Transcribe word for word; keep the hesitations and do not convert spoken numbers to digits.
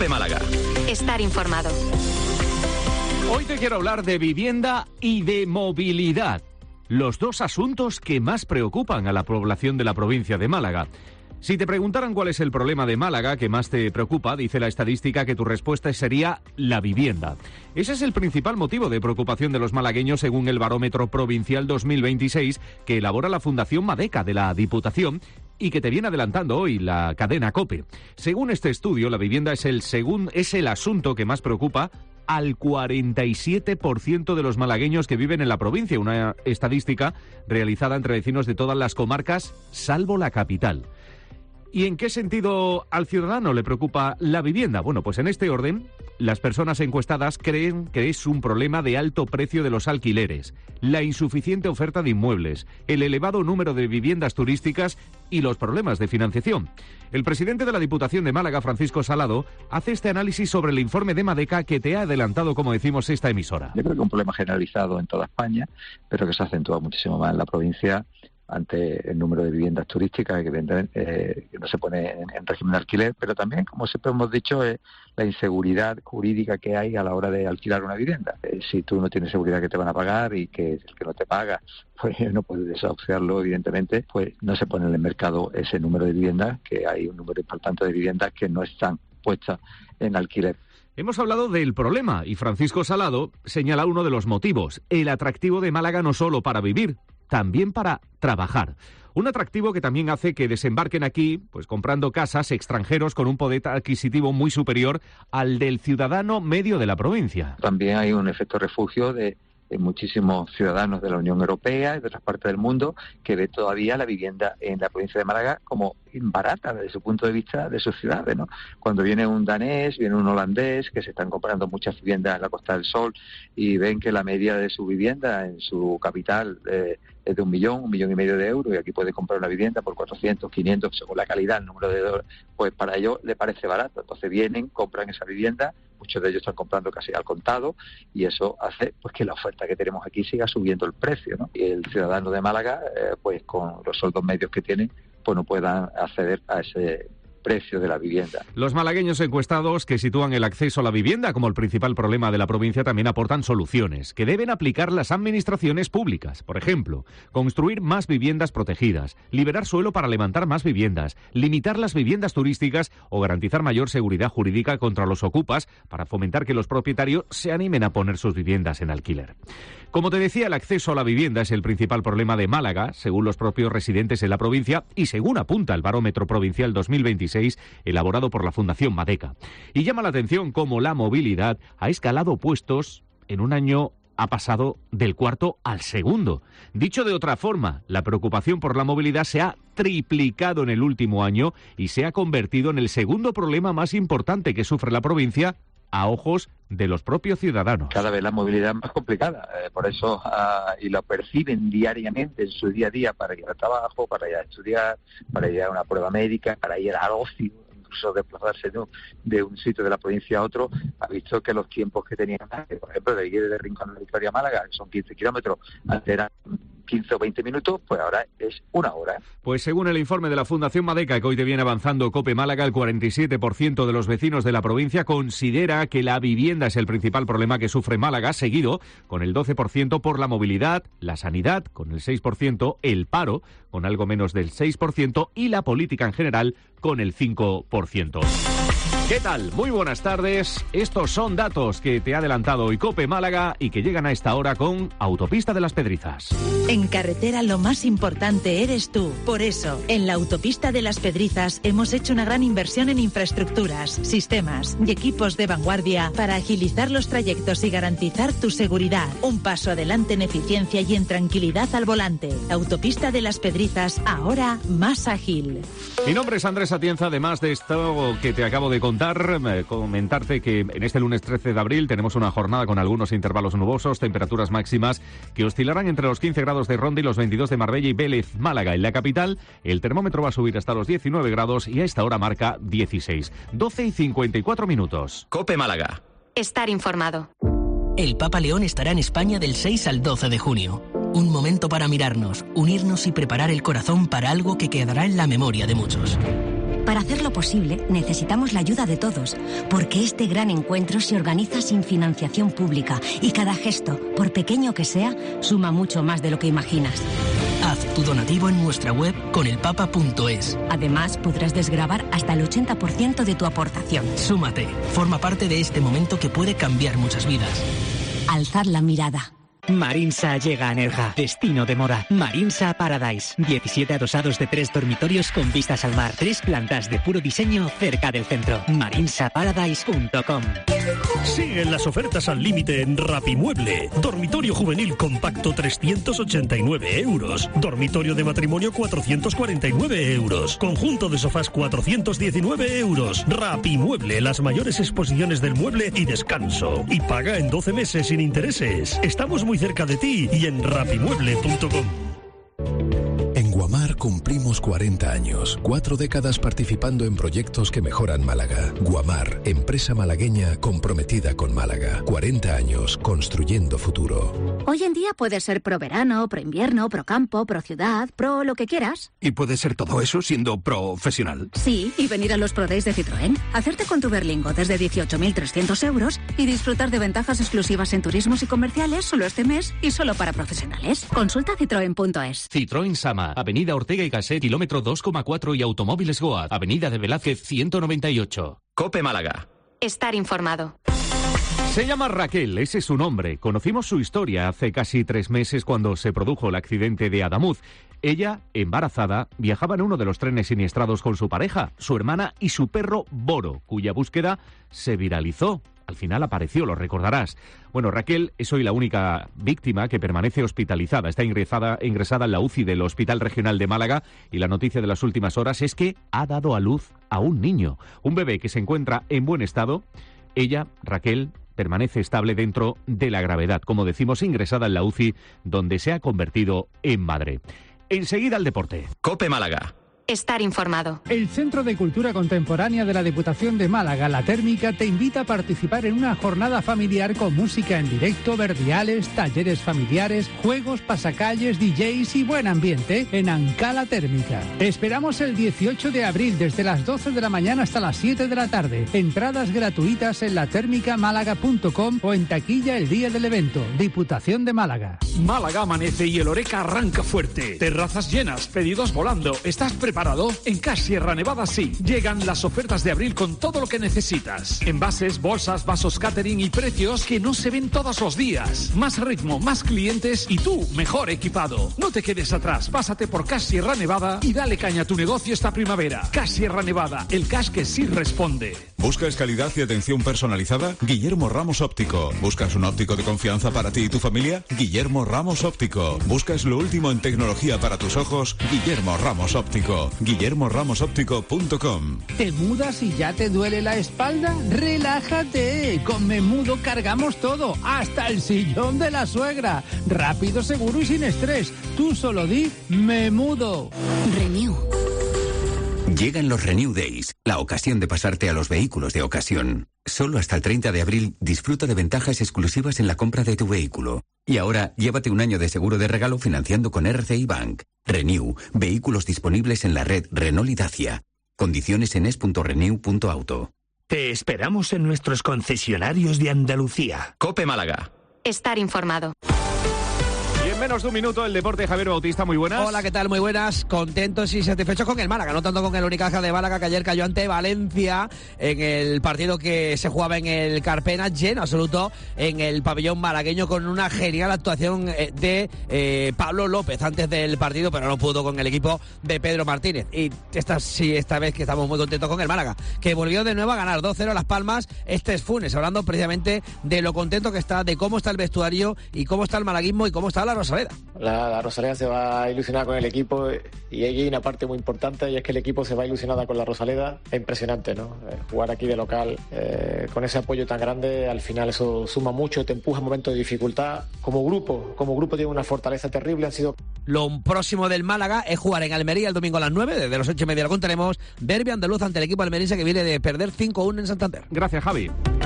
COPE Málaga. Estar informado. Hoy te quiero hablar de vivienda y de movilidad, los dos asuntos que más preocupan a la población de la provincia de Málaga. Si te preguntaran cuál es el problema de Málaga que más te preocupa, dice la estadística que tu respuesta sería la vivienda. Ese es el principal motivo de preocupación de los malagueños según el Barómetro Provincial dos mil veintiséis que elabora la Fundación Madeca de la Diputación y que te viene adelantando hoy la cadena COPE. Según este estudio, la vivienda es el, segun, es el asunto que más preocupa al cuarenta y siete por ciento de los malagueños que viven en la provincia, una estadística realizada entre vecinos de todas las comarcas, salvo la capital. ¿Y en qué sentido al ciudadano le preocupa la vivienda? Bueno, pues en este orden, las personas encuestadas creen que es un problema de alto precio de los alquileres, la insuficiente oferta de inmuebles, el elevado número de viviendas turísticas y los problemas de financiación. El presidente de la Diputación de Málaga, Francisco Salado, hace este análisis sobre el informe de Madeca que te ha adelantado, como decimos, esta emisora. Yo creo que es un problema generalizado en toda España, pero que se acentúa muchísimo más en la provincia ante el número de viviendas turísticas que evidentemente eh, no se pone en, en régimen de alquiler, pero también, como siempre hemos dicho, es la inseguridad jurídica que hay a la hora de alquilar una vivienda. Eh, si tú no tienes seguridad que te van a pagar y que el que no te paga, pues no puedes desahuciarlo, evidentemente, pues no se pone en el mercado ese número de viviendas, que hay un número importante de viviendas que no están puestas en alquiler. Hemos hablado del problema y Francisco Salado señala uno de los motivos, el atractivo de Málaga no solo para vivir, también para trabajar. Un atractivo que también hace que desembarquen aquí, pues comprando casas, extranjeros con un poder adquisitivo muy superior al del ciudadano medio de la provincia. También hay un efecto refugio de, de muchísimos ciudadanos de la Unión Europea y de otras partes del mundo que ve todavía la vivienda en la provincia de Málaga como barata desde su punto de vista de sus ciudades, ¿no? Cuando viene un danés, viene un holandés, que se están comprando muchas viviendas en la Costa del Sol y ven que la media de su vivienda en su capital eh, es de un millón, un millón y medio de euros, y aquí puede comprar una vivienda por cuatrocientos, quinientos, según la calidad, el número de dólares, pues para ellos le parece barato. Entonces vienen, compran esa vivienda, muchos de ellos están comprando casi al contado, y eso hace pues que la oferta que tenemos aquí siga subiendo el precio, ¿no? Y el ciudadano de Málaga, eh, pues con los sueldos medios que tiene, pues no puedan acceder a ese precio de la vivienda. Los malagueños encuestados que sitúan el acceso a la vivienda como el principal problema de la provincia también aportan soluciones que deben aplicar las administraciones públicas. Por ejemplo, construir más viviendas protegidas, liberar suelo para levantar más viviendas, limitar las viviendas turísticas o garantizar mayor seguridad jurídica contra los ocupas para fomentar que los propietarios se animen a poner sus viviendas en alquiler. Como te decía, el acceso a la vivienda es el principal problema de Málaga, según los propios residentes en la provincia y según apunta el Barómetro Provincial dos mil veintiséis, elaborado por la Fundación Madeca. Y llama la atención cómo la movilidad ha escalado puestos en un año. Ha pasado del cuarto al segundo. Dicho de otra forma, la preocupación por la movilidad se ha triplicado en el último año y se ha convertido en el segundo problema más importante que sufre la provincia a ojos de los propios ciudadanos. Cada vez la movilidad es más complicada, eh, por eso, uh, y lo perciben diariamente en su día a día para ir al trabajo, para ir a estudiar, para ir a una prueba médica, para ir al ocio, incluso desplazarse de un, de un sitio de la provincia a otro. Ha visto que los tiempos que tenían, por ejemplo, de ir de Rincón a Victoria a Málaga, que son quince kilómetros, antes eran quince o veinte minutos, pues ahora es una hora. Pues según el informe de la Fundación Madeca, que hoy te viene avanzando COPE Málaga, el cuarenta y siete por ciento de los vecinos de la provincia considera que la vivienda es el principal problema que sufre Málaga, seguido con el doce por ciento por la movilidad, la sanidad con el seis por ciento, el paro con algo menos del seis por ciento y la política en general con el cinco por ciento. ¿Qué tal? Muy buenas tardes. Estos son datos que te ha adelantado hoy COPE Málaga y que llegan a esta hora con Autopista de las Pedrizas. En carretera lo más importante eres tú. Por eso, en la Autopista de las Pedrizas hemos hecho una gran inversión en infraestructuras, sistemas y equipos de vanguardia para agilizar los trayectos y garantizar tu seguridad. Un paso adelante en eficiencia y en tranquilidad al volante. Autopista de las Pedrizas, ahora más ágil. Mi nombre es Andrés Atienza. Además de esto que te acabo de contar, comentarte que en este lunes trece de abril tenemos una jornada con algunos intervalos nubosos, temperaturas máximas que oscilarán entre los quince grados de Ronda y los veintidós de Marbella y Vélez. Málaga, en la capital, el termómetro va a subir hasta los diecinueve grados y a esta hora marca dieciséis. doce y cincuenta y cuatro minutos. COPE Málaga. Estar informado. El Papa León estará en España del seis al doce de junio. Un momento para mirarnos, unirnos y preparar el corazón para algo que quedará en la memoria de muchos. Para hacerlo posible, necesitamos la ayuda de todos, porque este gran encuentro se organiza sin financiación pública y cada gesto, por pequeño que sea, suma mucho más de lo que imaginas. Haz tu donativo en nuestra web conelpapa punto es. Además, podrás desgravar hasta el ochenta por ciento de tu aportación. Súmate, forma parte de este momento que puede cambiar muchas vidas. Alzar la mirada. Marinsa llega a Nerja, destino de moda. Marinsa Paradise, diecisiete adosados de tres dormitorios con vistas al mar, tres plantas de puro diseño cerca del centro. marinsa paradise punto com. Siguen las ofertas al límite en Rapimueble. Dormitorio juvenil compacto trescientos ochenta y nueve euros. Dormitorio de matrimonio cuatrocientos cuarenta y nueve euros. Conjunto de sofás cuatrocientos diecinueve euros. Rapimueble, las mayores exposiciones del mueble y descanso. Y paga en doce meses sin intereses. Estamos muy cerca de ti y en rapimueble punto com. En Guamar cumplimos cuarenta años, cuatro décadas participando en proyectos que mejoran Málaga. Guamar, empresa malagueña comprometida con Málaga. cuarenta años construyendo futuro. Hoy en día puede ser pro verano, pro invierno, pro campo, pro ciudad, pro lo que quieras. ¿Y puede ser todo eso siendo profesional? Sí, y venir a los Pro Days de Citroën, hacerte con tu Berlingo desde dieciocho mil trescientos euros y disfrutar de ventajas exclusivas en turismos y comerciales solo este mes y solo para profesionales. Consulta citroen punto es. Citroën Sama, Avenida Ortega y Gasset, kilómetro dos coma cuatro y Automóviles Goaz, Avenida de Velázquez ciento noventa y ocho. COPE Málaga. Estar informado. Se llama Raquel, ese es su nombre. Conocimos su historia hace casi tres meses cuando se produjo el accidente de Adamuz. Ella, embarazada, viajaba en uno de los trenes siniestrados con su pareja, su hermana y su perro Boro, cuya búsqueda se viralizó. Al final apareció, lo recordarás. Bueno, Raquel es hoy la única víctima que permanece hospitalizada. Está ingresada, ingresada en la U C I del Hospital Regional de Málaga y la noticia de las últimas horas es que ha dado a luz a un niño, un bebé que se encuentra en buen estado. Ella, Raquel, permanece estable dentro de la gravedad, como decimos, ingresada en la U C I, donde se ha convertido en madre. Enseguida al deporte. COPE Málaga. Estar informado. El Centro de Cultura Contemporánea de la Diputación de Málaga, La Térmica, te invita a participar en una jornada familiar con música en directo, verdiales, talleres familiares, juegos, pasacalles, D Js y buen ambiente en Ancala Térmica. Esperamos el dieciocho de abril desde las doce de la mañana hasta las siete de la tarde. Entradas gratuitas en la térmica málaga punto com o en taquilla el día del evento. Diputación de Málaga. Málaga amanece y el Oreca arranca fuerte. Terrazas llenas, pedidos volando. ¿Estás preparado? En Cash Sierra Nevada sí. Llegan las ofertas de abril con todo lo que necesitas. Envases, bolsas, vasos catering y precios que no se ven todos los días. Más ritmo, más clientes y tú mejor equipado. No te quedes atrás. Pásate por Cash Sierra Nevada y dale caña a tu negocio esta primavera. Cash Sierra Nevada, el cash que sí responde. ¿Buscas calidad y atención personalizada? Guillermo Ramos Óptico. ¿Buscas un óptico de confianza para ti y tu familia? Guillermo Ramos Óptico. ¿Buscas lo último en tecnología para tus ojos? Guillermo Ramos Óptico. guillermo ramos óptico punto com. ¿Te mudas y ya te duele la espalda? ¡Relájate! Con Memudo cargamos todo, hasta el sillón de la suegra. Rápido, seguro y sin estrés. Tú solo di Memudo. Renew. Llegan los Renew Days, la ocasión de pasarte a los vehículos de ocasión. Solo hasta el treinta de abril disfruta de ventajas exclusivas en la compra de tu vehículo. Y ahora, llévate un año de seguro de regalo financiando con R C I Bank. Renew, vehículos disponibles en la red Renault y Dacia. Condiciones en es punto renew punto auto. Te esperamos en nuestros concesionarios de Andalucía. COPE Málaga. Estar informado. Y en menos de un minuto el deporte. Javier Bautista, muy buenas. Hola, ¿qué tal? Muy buenas. Contentos y satisfechos con el Málaga, no tanto con el Unicaja de Málaga, que ayer cayó ante Valencia en el partido que se jugaba en el Carpena, lleno absoluto en el pabellón malagueño, con una genial actuación de eh, Pablo López antes del partido, pero no pudo con el equipo de Pedro Martínez. Y esta sí, esta vez que estamos muy contentos con el Málaga, que volvió de nuevo a ganar dos cero a Las Palmas. Este es Funes, hablando precisamente de lo contento que está, de cómo está el vestuario y cómo está el malaguismo y cómo está la Rosaleda. La, la Rosaleda se va a ilusionar con el equipo y hay una parte muy importante, y es que el equipo se va ilusionada con la Rosaleda. Es impresionante, ¿no? Eh, jugar aquí de local eh, con ese apoyo tan grande, al final eso suma mucho, te empuja en momentos de dificultad. Como grupo, como grupo tiene una fortaleza terrible, han sido... Lo próximo del Málaga es jugar en Almería el domingo a las nueve, desde las ocho y media lo contaremos. Derbi andaluz ante el equipo almeriense que viene de perder cinco uno en Santander. Gracias, Javi.